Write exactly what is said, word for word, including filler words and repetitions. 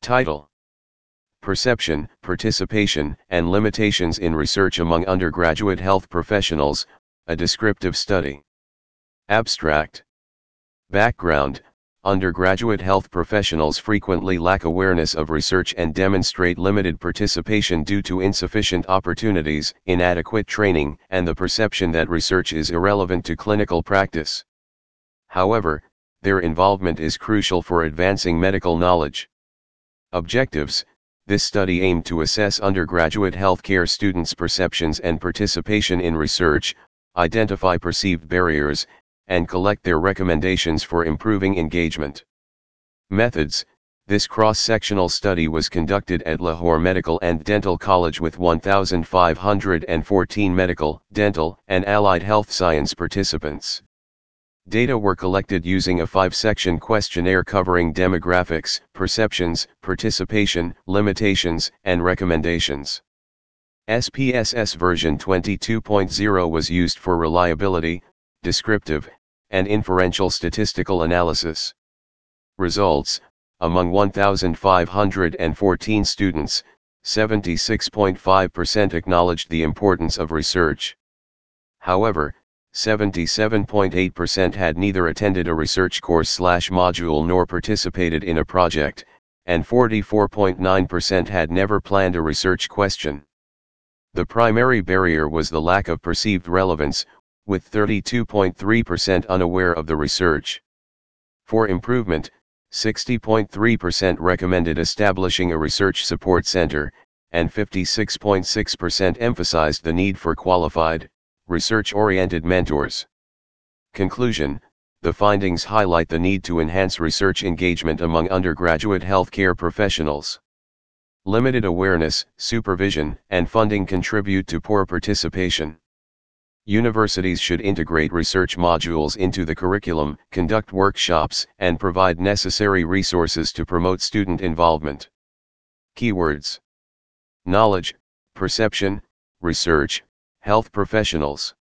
Title: Perception, Participation, and Limitations in Research Among Undergraduate Health Professionals, a Descriptive Study. Abstract. Background: Undergraduate health professionals frequently lack awareness of research and demonstrate limited participation due to insufficient opportunities, inadequate training, and the perception that research is irrelevant to clinical practice. However, their involvement is crucial for advancing medical knowledge. Objectives: this study aimed to assess undergraduate healthcare students' perceptions and participation in research, identify perceived barriers, and collect their recommendations for improving engagement. Methods: this cross-sectional study was conducted at Lahore Medical and Dental College with one thousand five hundred fourteen medical, dental, and allied health science participants. Data were collected using a five-section questionnaire covering demographics, perceptions, participation, limitations, and recommendations. S P S S version twenty-two point zero was used for reliability, descriptive, and inferential statistical analysis. Results: among one thousand five hundred fourteen students, seventy-six point five percent acknowledged the importance of research. However, seventy-seven point eight percent had neither attended a research course/module nor participated in a project, and forty-four point nine percent had never planned a research question. The primary barrier was the lack of perceived relevance, with thirty-two point three percent unaware of the research. For improvement, sixty point three percent recommended establishing a research support center, and fifty-six point six percent emphasized the need for qualified, research-oriented mentors. Conclusion: the findings highlight the need to enhance research engagement among undergraduate healthcare professionals. Limited awareness, supervision, and funding contribute to poor participation. Universities should integrate research modules into the curriculum, conduct workshops, and provide necessary resources to promote student involvement. Keywords: knowledge, perception, research, health professionals.